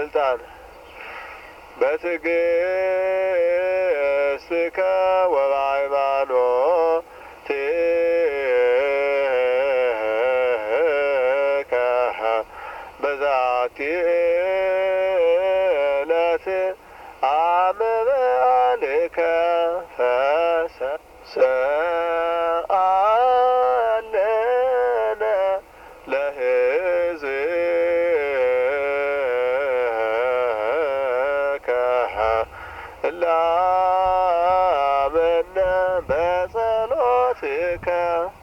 ስልጣን በትዕግሥትከ ወበሃይማኖትከ በዛቲ ዕለት አመ በዓልከ ፈሰአለነ ለሕዝብከ እለ አመነ በጸሎትከ